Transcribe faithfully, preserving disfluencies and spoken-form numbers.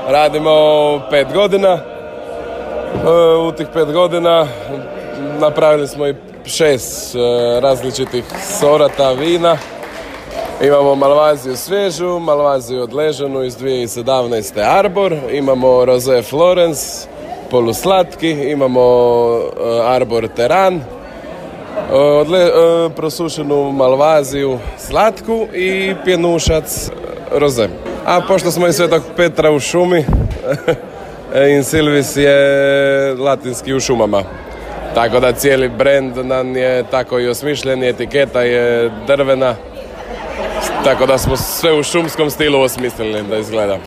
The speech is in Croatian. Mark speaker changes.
Speaker 1: Radimo pet godina. U tih pet godina napravili smo i šest različitih sorata vina. Imamo Malvaziju svježu, Malvaziju odleženu iz dvije tisuće sedamnaeste. Arbor, imamo Rosé Florence, poluslatki, imamo Arbor Teran, odle, prosušenu Malvaziju slatku i pjenušac Rosé. A pošto smo iz Svetog Petra u šumi, In Silvis je latinski u šumama. Tako da cijeli brand nam je tako i osmišljen, etiketa je drvena. Tako da smo sve u šumskom stilu osmislili da izgleda.